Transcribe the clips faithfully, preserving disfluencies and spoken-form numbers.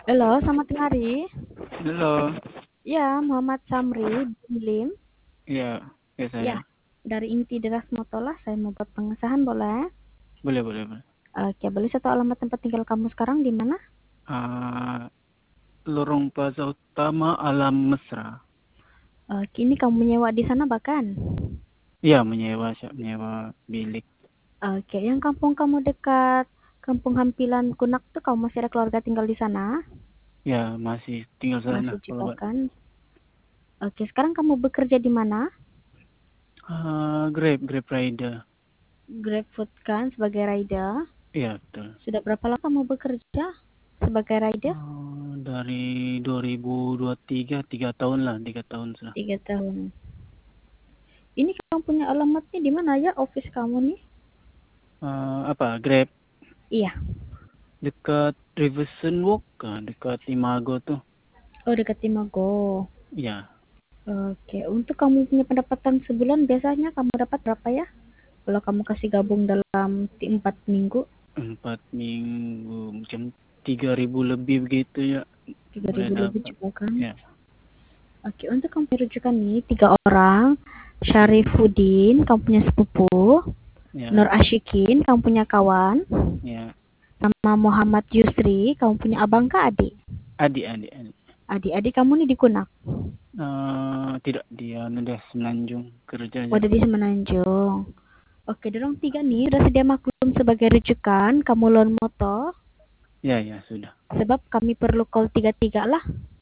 Halo, selamat hari. Halo. Ya, Muhammad Samri bin Lim. Iya, ya Ya, saya. dari Inti Deras Motola, saya mau buat pengesahan, boleh? Boleh, boleh, boleh. Oke, boleh satu alamat tempat tinggal kamu sekarang di mana? Ah, Lorong Plaza Utama Alam Mesra. Oke, ini kamu menyewa di sana bahkan? Iya, menyewa, siap menyewa bilik. Oke, yang kampung kamu dekat Kampung Hampilan Kunak tuh kamu masih ada keluarga tinggal di sana? Ya, masih tinggal sana Masih kalau juga buat. kan? Oke, sekarang kamu bekerja di mana? Ah, Grab, Grab Rider. GrabFood kan sebagai rider. Iya, betul. Sudah berapa lama kamu bekerja sebagai rider? Ah, dari dua ribu dua puluh tiga, tiga tahun lah, tiga tahun sudah. Tiga tahun. Ini kamu punya alamatnya di mana ya, office kamu nih? Ah, apa, Grab Iya. dekat Riverson Walk, ah, dekat Imago tuh. Oh, dekat Timago. Iya, Oke, untuk kamu punya pendapatan sebulan biasanya kamu dapat berapa ya? Kalau kamu kasih gabung dalam ti- empat minggu, empat minggu, macam tiga ribu lebih begitu ya. tiga Boleh ribu lebih dapat. juga kan? Ya, Oke, untuk kamu punya rujukan nih, tiga orang. Syarifuddin, kamu punya sepupu. ya, Nur Ashikin, kamu punya kawan. ya. Sama Muhammad Yusri, kamu punya abang kah adik? Adik, adik, adik. Adik-adik kamu nih di Kunak. Eh, tidak, dia udah semenanjung kerja Oh, aja. dari Semenanjung. Oke, dorong tiga nih udah sedia maklum sebagai rujukan kamu loan motor. Ya, ya, sudah. Sebab kami perlu call tiga-tiga lah.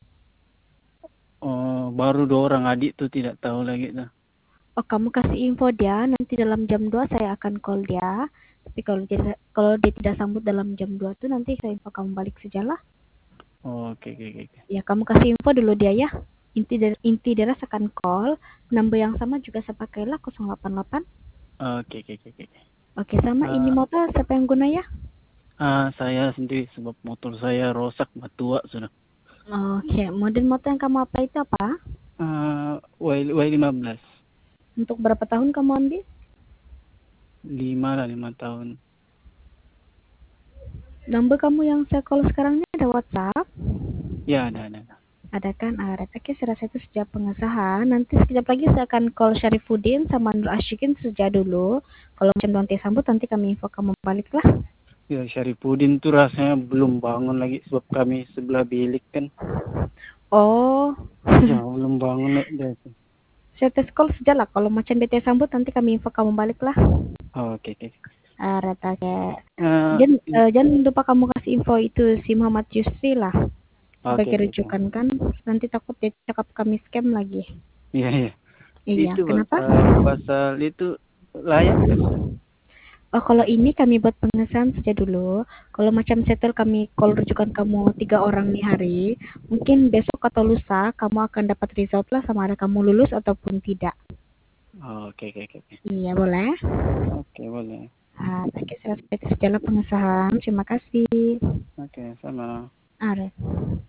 Oh, baru dua orang adik tuh tidak tahu lagi tuh. Oh, kamu kasih info dia, nanti dalam jam dua saya akan call dia. Tapi kalau dia, kalau dia tidak sambut dalam jam dua tuh nanti saya info kamu balik sajalah. Oh, oke, oke, oke, oke. Ya, kamu kasih info dulu dia ya. Inti dari inti deras akan call. Number yang sama juga saya pakailah nol delapan delapan. Oke, oke, oke, oke. Oke, sama ini Ah, motor siapa yang guna ya? ah, saya sendiri sebab motor saya rosak, tua sudah. Oke, model motor yang kamu apa itu apa? Ah, Y, y lima belas. Untuk berapa tahun kamu ambil? Lima lah, lima tahun. Number kamu yang saya call sekarang ini ada WhatsApp? Ya, ada, ada, ada. Ada kan? Ah, Oke, saya rasa itu sejak pengesahan. Nanti sekejap lagi saya akan call Syarifuddin sama Nur Ashikin saja dulu. Kalau macam nanti sambut, nanti kami info kamu balik lah. Ya, Syarifuddin tuh rasanya belum bangun lagi sebab kami sebelah bilik kan. Oh, Ya, belum bangun nih dia tuh. saya tes call saja lah. Kalau macam bete sambut, nanti kami info kamu balik lah. Oh, oke, oke. Ah, Rata kayak. Eh, Jangan, i- eh, jangan lupa kamu kasih info itu si Muhammad Yusri lah. oke, Sebagai oke, oke. rujukan kan. Nanti takut dia cakap kami scam lagi. Iya, iya. Iya, Itu kenapa? pasal pasal itu layak nggak sudah? Oh, kalau ini kami buat pengesahan saja dulu. Kalau macam settle kami call rujukan kamu tiga orang nih hari, mungkin besok atau lusa kamu akan dapat result lah sama ada kamu lulus ataupun tidak. Oh, oke, oke, oke, oke. Iya, boleh. Oke, boleh. Ah, oke, saya sejalan pengesahan. Terima kasih. Oke, sama. Are.